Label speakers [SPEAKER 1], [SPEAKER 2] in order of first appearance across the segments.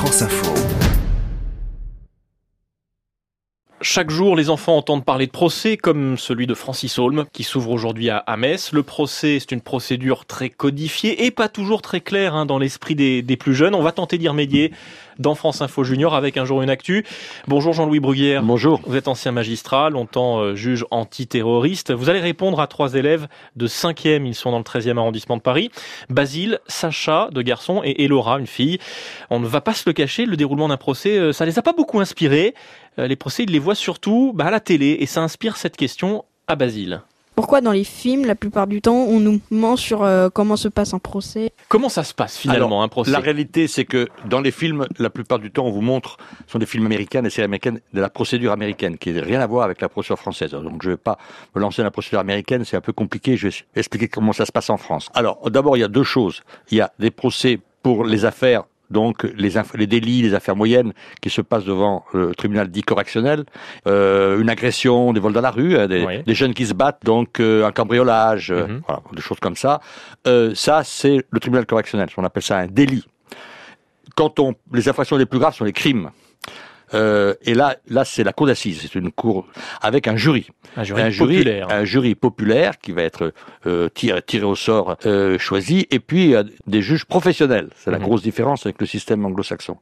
[SPEAKER 1] France Info.
[SPEAKER 2] Chaque jour, les enfants entendent parler de procès, comme celui de Francis Holm, qui s'ouvre aujourd'hui à Metz. Le procès, c'est une procédure très codifiée et pas toujours très claire dans l'esprit des plus jeunes. On va tenter d'y remédier dans France Info Junior avec Un jour une actu. Bonjour Jean-Louis Bruguière.
[SPEAKER 3] Bonjour.
[SPEAKER 2] Vous êtes ancien magistrat, longtemps juge antiterroriste. Vous allez répondre à 3 élèves de 5e, ils sont dans le 13e arrondissement de Paris. Basile, Sacha, 2 garçons, et Elora, une fille. On ne va pas se le cacher, le déroulement d'un procès, ça les a pas beaucoup inspirés. Les procès, ils les voient surtout à la télé, et ça inspire cette question à Basile.
[SPEAKER 4] Pourquoi dans les films, la plupart du temps, on nous ment sur comment se passe un procès ?
[SPEAKER 2] Comment ça se passe finalement, un procès ?
[SPEAKER 3] La réalité, c'est que dans les films, la plupart du temps, on vous montre, ce sont des films américains, des séries américaines, de la procédure américaine, qui n'a rien à voir avec la procédure française. Donc je ne vais pas me lancer dans la procédure américaine, c'est un peu compliqué, je vais expliquer comment ça se passe en France. Alors, d'abord, il y a 2 choses. Il y a des procès pour les affaires, donc les délits, les affaires moyennes qui se passent devant le tribunal dit correctionnel, une agression, des vols dans la rue, des jeunes qui se battent, donc un cambriolage, voilà, des choses comme ça. Ça, c'est le tribunal correctionnel, on appelle ça un délit. Les infractions les plus graves sont les crimes. Et là, c'est la cour d'assises. C'est une cour avec un jury. Un jury populaire qui va être tiré au sort, choisi, et puis des juges professionnels. C'est la grosse différence avec le système anglo-saxon.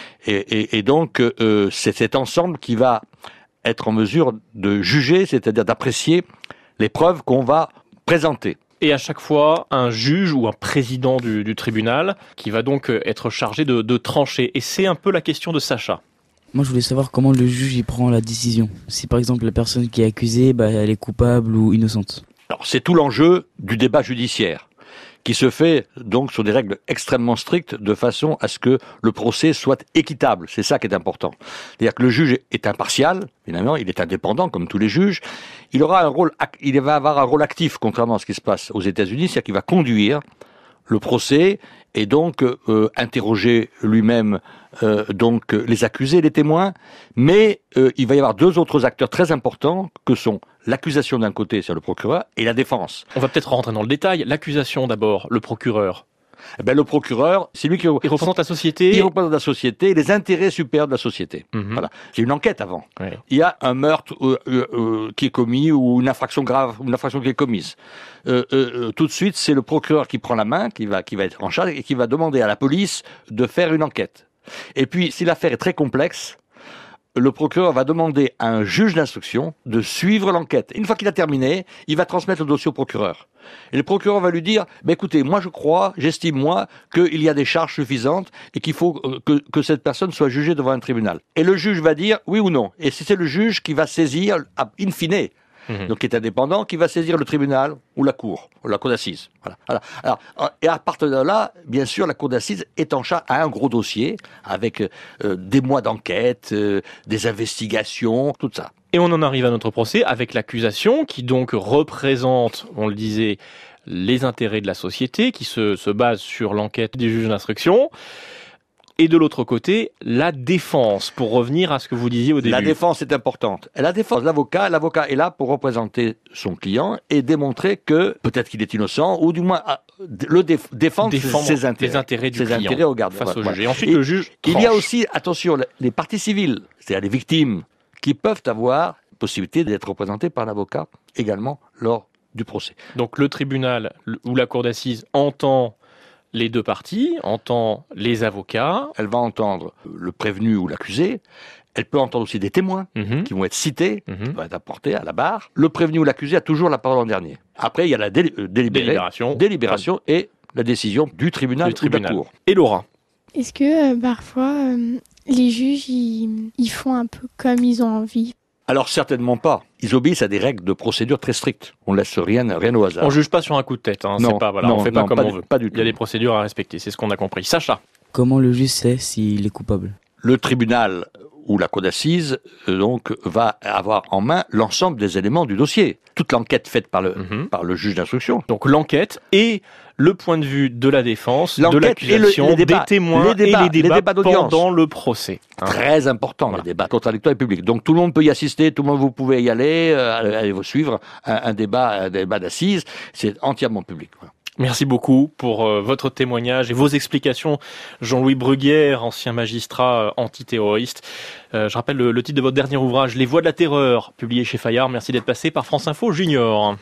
[SPEAKER 3] Et donc, c'est cet ensemble qui va être en mesure de juger, c'est-à-dire d'apprécier les preuves qu'on va présenter.
[SPEAKER 2] Et à chaque fois, un juge ou un président du tribunal qui va donc être chargé de trancher. Et c'est un peu la question de Sacha.
[SPEAKER 5] Moi, je voulais savoir comment le juge y prend la décision. Si par exemple la personne qui est accusée, elle est coupable ou innocente.
[SPEAKER 3] Alors, c'est tout l'enjeu du débat judiciaire, qui se fait donc sur des règles extrêmement strictes, de façon à ce que le procès soit équitable. C'est ça qui est important. C'est-à-dire que le juge est impartial, évidemment, il est indépendant comme tous les juges. Il va avoir un rôle actif, contrairement à ce qui se passe aux États-Unis, c'est-à-dire qu'il va conduire le procès et donc interroger lui-même donc les accusés, les témoins, mais il va y avoir 2 autres acteurs très importants que sont l'accusation d'un côté, c'est le procureur, et la défense.
[SPEAKER 2] On va peut-être rentrer dans le détail. L'accusation d'abord, le procureur.
[SPEAKER 3] Le procureur, c'est lui qui
[SPEAKER 2] il représente la société.
[SPEAKER 3] Il représente la société, les intérêts supérieurs de la société. Voilà. Il y a une enquête avant. Oui. Il y a un meurtre qui est commis ou une infraction grave, une infraction qui est commise. Tout de suite, c'est le procureur qui prend la main, qui va être en charge et qui va demander à la police de faire une enquête. Et puis, si l'affaire est très complexe, le procureur va demander à un juge d'instruction de suivre l'enquête. Une fois qu'il a terminé, il va transmettre le dossier au procureur. Et le procureur va lui dire, écoutez, moi j'estime qu'il y a des charges suffisantes et qu'il faut que cette personne soit jugée devant un tribunal. Et le juge va dire oui ou non. Et c'est le juge qui va saisir, in fine, donc qui est indépendant, qui va saisir le tribunal ou la cour d'assises. Voilà. Alors, et à partir de là, bien sûr, la cour d'assises est en charge à un gros dossier avec des mois d'enquête, des investigations, tout ça.
[SPEAKER 2] Et on en arrive à notre procès avec l'accusation qui donc représente, on le disait, les intérêts de la société, qui se base sur l'enquête des juges d'instruction. Et de l'autre côté, la défense, pour revenir à ce que vous disiez au début.
[SPEAKER 3] La défense est importante. La défense, l'avocat est là pour représenter son client et démontrer que peut-être qu'il est innocent, ou du moins défendre ses intérêts.
[SPEAKER 2] Les intérêts du client
[SPEAKER 3] intérêts au garde
[SPEAKER 2] face au juge. Et ensuite, le juge tranche.
[SPEAKER 3] Il y a aussi, attention, les parties civiles, c'est-à-dire les victimes, qui peuvent avoir la possibilité d'être représentées par un avocat également lors du procès.
[SPEAKER 2] Donc le tribunal ou la cour d'assises entend les 2 parties, entend les avocats.
[SPEAKER 3] Elle va entendre le prévenu ou l'accusé. Elle peut entendre aussi des témoins qui vont être cités, qui vont être apportés à la barre. Le prévenu ou l'accusé a toujours la parole en dernier. Après, il y a la délibération et la décision du tribunal ou de la cour.
[SPEAKER 2] Et Laura ?
[SPEAKER 6] Est-ce que parfois les juges ils font un peu comme ils ont envie ?
[SPEAKER 3] Alors certainement pas. Ils obéissent à des règles de procédure très strictes. On laisse rien au hasard.
[SPEAKER 2] On juge pas sur un coup de tête.
[SPEAKER 3] Non,
[SPEAKER 2] c'est pas, on fait pas comme on veut.
[SPEAKER 3] Pas du tout.
[SPEAKER 2] Il y a des procédures à respecter. C'est ce qu'on a compris. Sacha ?
[SPEAKER 5] Comment le juge sait s'il est coupable ?
[SPEAKER 3] Le tribunal ou la cour d'assises donc va avoir en main l'ensemble des éléments du dossier. Toute l'enquête faite par le juge d'instruction.
[SPEAKER 2] Donc l'enquête et le point de vue de la défense, de l'accusation, des témoins et les débats pendant le procès.
[SPEAKER 3] Très important, les débats contradictoires et publics. Donc tout le monde peut y assister, tout le monde vous pouvez y aller, allez vous suivre un débat d'assises, c'est entièrement public. Voilà.
[SPEAKER 2] Merci beaucoup pour votre témoignage et vos explications. Jean-Louis Bruguière, ancien magistrat antiterroriste. Je rappelle le titre de votre dernier ouvrage, Les Voix de la Terreur, publié chez Fayard. Merci d'être passé par France Info Junior.